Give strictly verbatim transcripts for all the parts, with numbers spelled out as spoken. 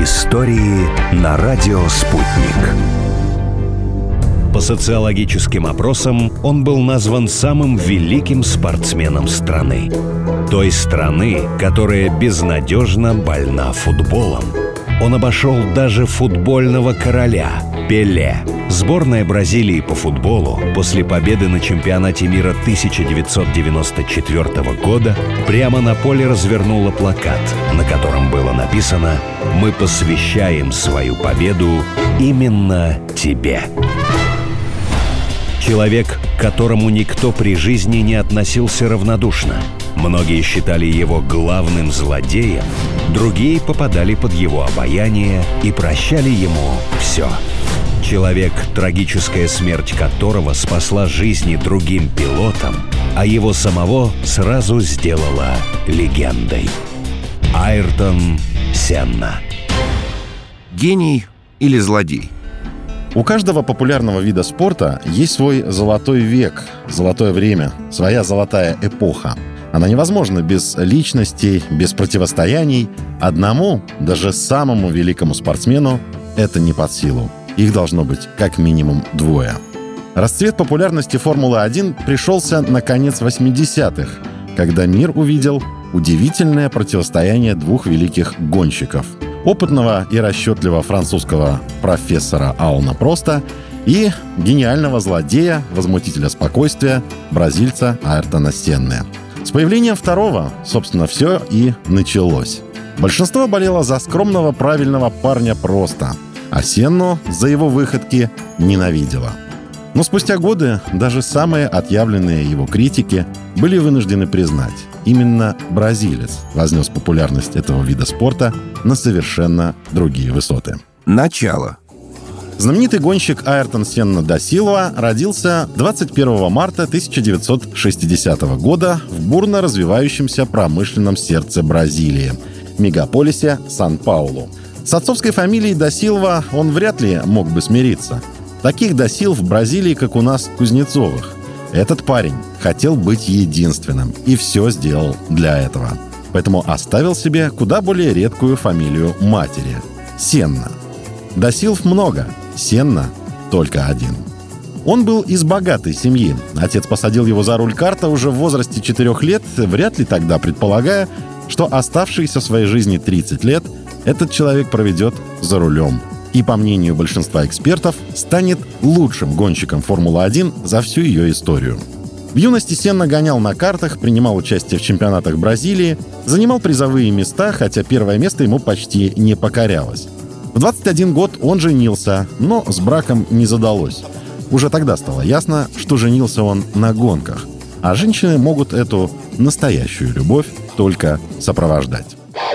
Истории на радио «Спутник». По социологическим опросам он был назван самым великим спортсменом страны. Той страны, которая безнадежно больна футболом. Он обошел даже футбольного короля Пеле. Сборная Бразилии по футболу после победы на чемпионате мира тысяча девятьсот девяносто четвёртого года прямо на поле развернула плакат, на котором было написано: «Мы посвящаем свою победу именно тебе». Человек, к которому никто при жизни не относился равнодушно. Многие считали его главным злодеем, другие попадали под его обаяние и прощали ему все. Человек, трагическая смерть которого спасла жизни другим пилотам, а его самого сразу сделала легендой. Айртон Сенна. Гений или злодей? У каждого популярного вида спорта есть свой золотой век, золотое время, своя золотая эпоха. Она невозможна без личностей, без противостояний. Одному, даже самому великому спортсмену, это не под силу. Их должно быть как минимум двое. Расцвет популярности Формулы-один пришелся на конец восьмидесятых, когда мир увидел удивительное противостояние двух великих гонщиков. Опытного и расчетливого французского профессора Алана Проста и гениального злодея, возмутителя спокойствия, бразильца Айртона Сенны. С появлением второго, собственно, все и началось. Большинство болело за скромного, правильного парня Проста, а Сенну за его выходки ненавидело. Но спустя годы даже самые отъявленные его критики были вынуждены признать: именно бразилец вознес популярность этого вида спорта на совершенно другие высоты. Начало. Знаменитый гонщик Айртон Сенна да Силва родился двадцать первого марта тысяча девятьсот шестидесятого года в бурно развивающемся промышленном сердце Бразилии – мегаполисе Сан-Паулу. С отцовской фамилией да Силва он вряд ли мог бы смириться. Таких да Силв в Бразилии, как у нас, Кузнецовых. Этот парень хотел быть единственным и все сделал для этого. Поэтому оставил себе куда более редкую фамилию матери – Сенна. Да Силв много, Сенна только один. Он был из богатой семьи. Отец посадил его за руль карта уже в возрасте четырех лет, вряд ли тогда предполагая, что оставшиеся в своей жизни тридцать лет этот человек проведет за рулем. И, по мнению большинства экспертов, станет лучшим гонщиком Формулы-один за всю ее историю. В юности Сенна гонял на картах, принимал участие в чемпионатах Бразилии, занимал призовые места, хотя первое место ему почти не покорялось. В двадцать один год он женился, но с браком не задалось. Уже тогда стало ясно, что женился он на гонках, а женщины могут эту настоящую любовь только сопровождать.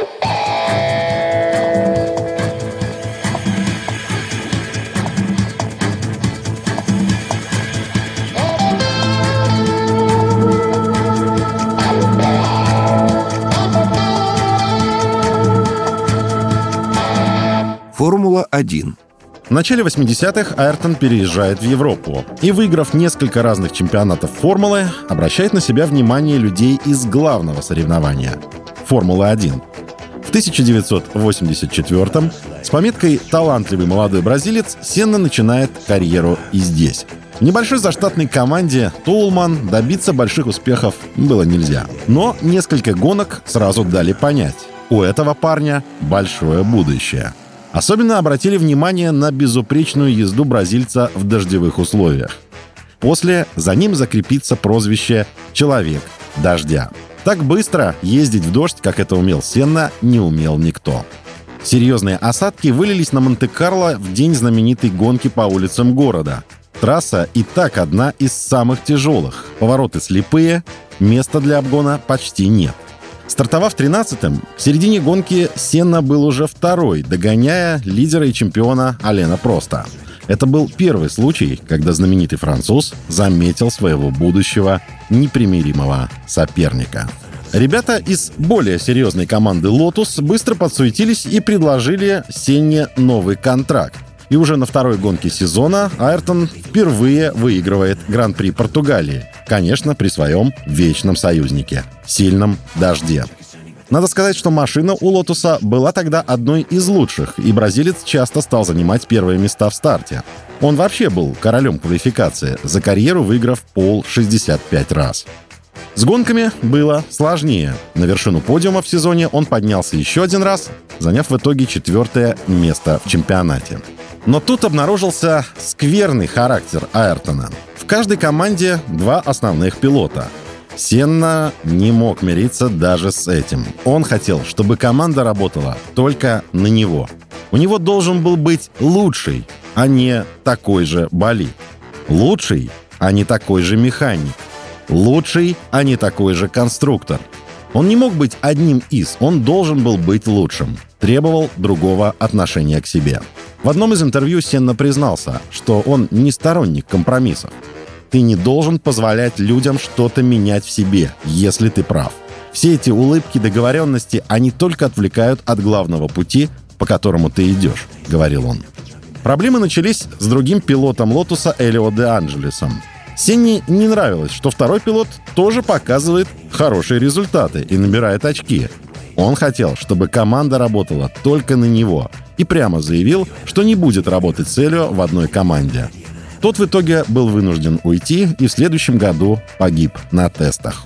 Формула-один. В начале восьмидесятых Айртон переезжает в Европу и, выиграв несколько разных чемпионатов Формулы, обращает на себя внимание людей из главного соревнования — Формулы-один. В тысяча девятьсот восемьдесят четвёртом с пометкой «Талантливый молодой бразилец» Сенна начинает карьеру и здесь. В небольшой заштатной команде Toolman добиться больших успехов было нельзя. Но несколько гонок сразу дали понять — у этого парня большое будущее. Особенно обратили внимание на безупречную езду бразильца в дождевых условиях. После за ним закрепится прозвище «Человек дождя». Так быстро ездить в дождь, как это умел Сенна, не умел никто. Серьезные осадки вылились на Монте-Карло в день знаменитой гонки по улицам города. Трасса и так одна из самых тяжелых. Повороты слепые, места для обгона почти нет. Стартовав тринадцатым, в середине гонки Сенна был уже второй, догоняя лидера и чемпиона Алена Проста. Это был первый случай, когда знаменитый француз заметил своего будущего непримиримого соперника. Ребята из более серьезной команды Lotus быстро подсуетились и предложили Сенне новый контракт. И уже на второй гонке сезона Айртон впервые выигрывает Гран-при Португалии. Конечно, при своем вечном союзнике — сильном дожде. Надо сказать, что машина у «Лотуса» была тогда одной из лучших, и бразилец часто стал занимать первые места в старте. Он вообще был королем квалификации, за карьеру выиграв пол шестьдесят пять раз. С гонками было сложнее. На вершину подиума в сезоне он поднялся еще один раз, заняв в итоге четвертое место в чемпионате. Но тут обнаружился скверный характер Айртона. В каждой команде два основных пилота. Сенна не мог мириться даже с этим. Он хотел, чтобы команда работала только на него. У него должен был быть лучший, а не такой же болид. Лучший, а не такой же механик. Лучший, а не такой же конструктор. Он не мог быть одним из, он должен был быть лучшим. Требовал другого отношения к себе. В одном из интервью Сенна признался, что он не сторонник компромиссов. Ты не должен позволять людям что-то менять в себе, если ты прав. Все эти улыбки, договоренности, они только отвлекают от главного пути, по которому ты идешь, говорил он. Проблемы начались с другим пилотом «Лотуса» Элио де Анджелесом. Сенне не нравилось, что второй пилот тоже показывает хорошие результаты и набирает очки. Он хотел, чтобы команда работала только на него, и прямо заявил, что не будет работать с Элио в одной команде. Тот в итоге был вынужден уйти и в следующем году погиб на тестах.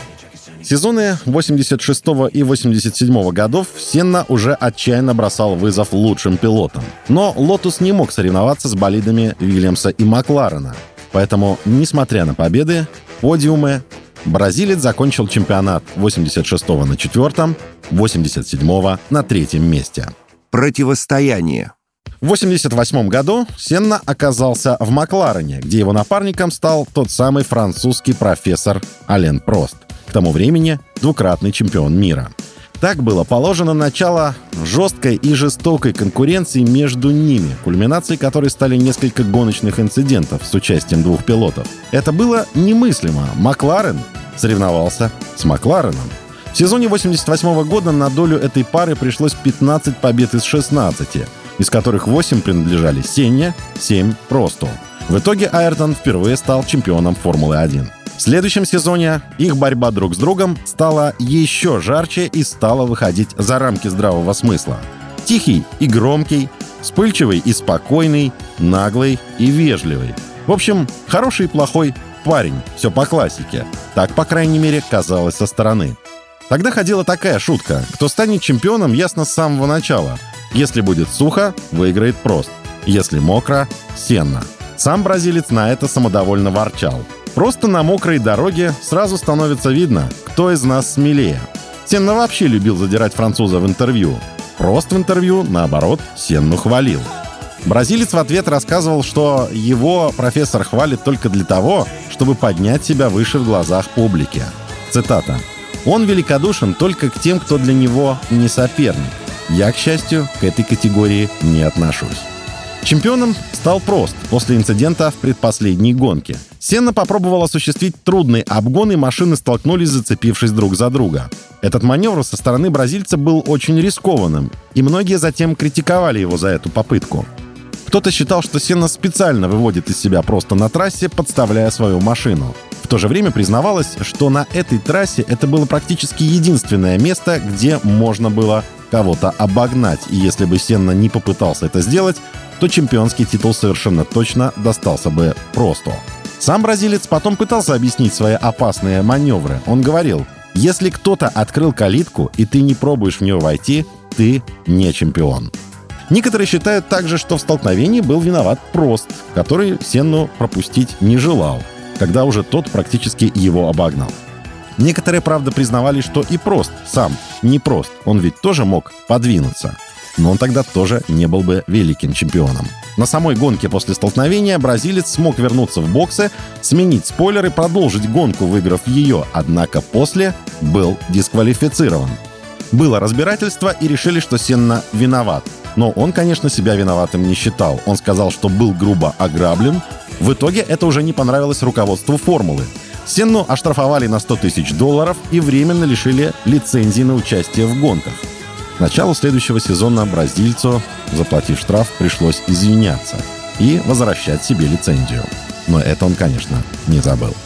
Сезоны восемьдесят шестого и восемьдесят седьмого годов Сенна уже отчаянно бросал вызов лучшим пилотам. Но «Лотус» не мог соревноваться с болидами Уильямса и Макларена. Поэтому, несмотря на победы, подиумы, бразилец закончил чемпионат восемьдесят шестого на четвертом, восемьдесят седьмого на третьем месте. Противостояние. В восемьдесят восьмом году Сенна оказался в Макларене, где его напарником стал тот самый французский профессор Ален Прост, к тому времени двукратный чемпион мира. Так было положено начало жесткой и жестокой конкуренции между ними, кульминацией которой стали несколько гоночных инцидентов с участием двух пилотов. Это было немыслимо. Макларен соревновался с Маклареном. В сезоне восемьдесят восьмого года на долю этой пары пришлось пятнадцать побед из шестнадцати, из которых восемь принадлежали Сенне, семь — Просту. В итоге Айртон впервые стал чемпионом Формулы один. В следующем сезоне их борьба друг с другом стала еще жарче и стала выходить за рамки здравого смысла. Тихий и громкий, вспыльчивый и спокойный, наглый и вежливый. В общем, хороший и плохой парень, все по классике. Так, по крайней мере, казалось со стороны. Тогда ходила такая шутка: кто станет чемпионом, ясно с самого начала. Если будет сухо, выиграет Прост. Если мокро — Сенна. Сам бразилец на это самодовольно ворчал. Просто на мокрой дороге сразу становится видно, кто из нас смелее. Сенна вообще любил задирать француза в интервью. Прост в интервью, наоборот, Сенну хвалил. Бразилец в ответ рассказывал, что его профессор хвалит только для того, чтобы поднять себя выше в глазах публики. Цитата. «Он великодушен только к тем, кто для него не соперник. Я, к счастью, к этой категории не отношусь». Чемпионом стал Прост после инцидента в предпоследней гонке. Сенна попробовал осуществить трудный обгон, и машины столкнулись, зацепившись друг за друга. Этот маневр со стороны бразильца был очень рискованным, и многие затем критиковали его за эту попытку. Кто-то считал, что Сенна специально выводит из себя Проста на трассе, подставляя свою машину. В то же время признавалось, что на этой трассе это было практически единственное место, где можно было кого-то обогнать, и если бы Сенна не попытался это сделать, то чемпионский титул совершенно точно достался бы Просту. Сам бразилец потом пытался объяснить свои опасные маневры. Он говорил: «Если кто-то открыл калитку, и ты не пробуешь в нее войти, ты не чемпион». Некоторые считают также, что в столкновении был виноват Прост, который Сенну пропустить не желал, когда уже тот практически его обогнал. Некоторые, правда, признавали, что и Прост сам не прост, он ведь тоже мог подвинуться. Но он тогда тоже не был бы великим чемпионом. На самой гонке после столкновения бразилец смог вернуться в боксы, сменить спойлер и продолжить гонку, выиграв ее, однако после был дисквалифицирован. Было разбирательство, и решили, что Сенна виноват. Но он, конечно, себя виноватым не считал. Он сказал, что был грубо ограблен. В итоге это уже не понравилось руководству формулы. Сенну оштрафовали на сто тысяч долларов и временно лишили лицензии на участие в гонках. К началу следующего сезона бразильцу, заплатив штраф, пришлось извиняться и возвращать себе лицензию. Но это он, конечно, не забыл.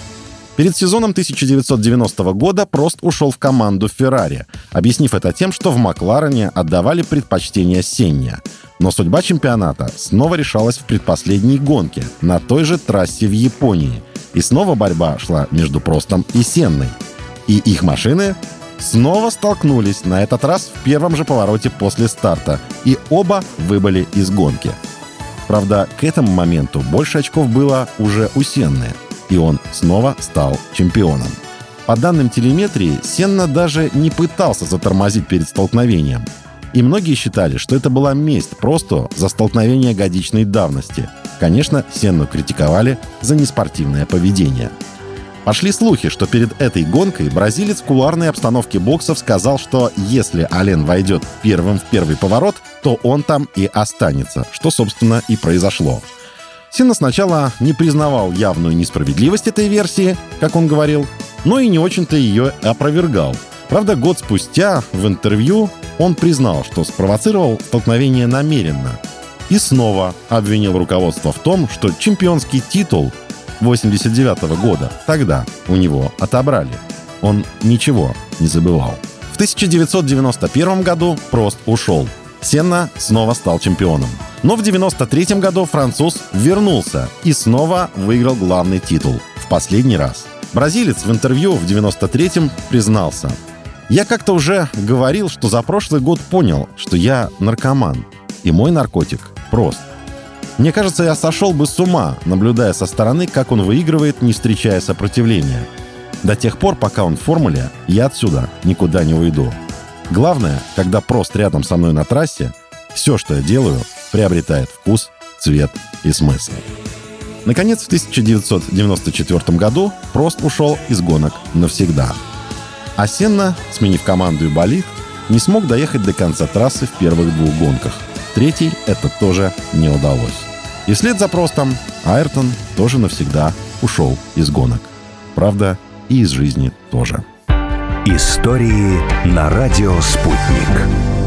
Перед сезоном тысяча девятьсот девяностого года Прост ушел в команду Феррари, объяснив это тем, что в Макларене отдавали предпочтение Сенне. Но судьба чемпионата снова решалась в предпоследней гонке, на той же трассе в Японии. И снова борьба шла между Простом и Сенной. И их машины снова столкнулись, на этот раз в первом же повороте после старта, и оба выбыли из гонки. Правда, к этому моменту больше очков было уже у Сенны, и он снова стал чемпионом. По данным телеметрии, Сенна даже не пытался затормозить перед столкновением. И многие считали, что это была месть Просту за столкновение годичной давности. Конечно, Сенну критиковали за неспортивное поведение. Пошли слухи, что перед этой гонкой бразилец в кулуарной обстановке боксов сказал, что если Ален войдет первым в первый поворот, то он там и останется, что, собственно, и произошло. Сенна сначала не признавал явную несправедливость этой версии, как он говорил, но и не очень-то ее опровергал. Правда, год спустя в интервью он признал, что спровоцировал столкновение намеренно. И снова обвинил руководство в том, что чемпионский титул восемьдесят девятого года тогда у него отобрали. Он ничего не забывал. В тысяча девятьсот девяносто первом году Прост ушел. Сенна снова стал чемпионом. Но в девяносто третьем году француз вернулся и снова выиграл главный титул. В последний раз. Бразилец в интервью в девяносто третьем признался: «Я как-то уже говорил, что за прошлый год понял, что я наркоман. И мой наркотик – Прост. Мне кажется, я сошел бы с ума, наблюдая со стороны, как он выигрывает, не встречая сопротивления. До тех пор, пока он в формуле, я отсюда никуда не уйду. Главное, когда Прост рядом со мной на трассе, все, что я делаю, приобретает вкус, цвет и смысл». Наконец, в тысяча девятьсот девяносто четвёртом году Прост ушел из гонок навсегда. А Сенна, сменив команду и болид, не смог доехать до конца трассы в первых двух гонках. Третий это тоже не удалось. И вслед за Простом Айртон тоже навсегда ушел из гонок. Правда, и из жизни тоже. Истории на радио «Спутник».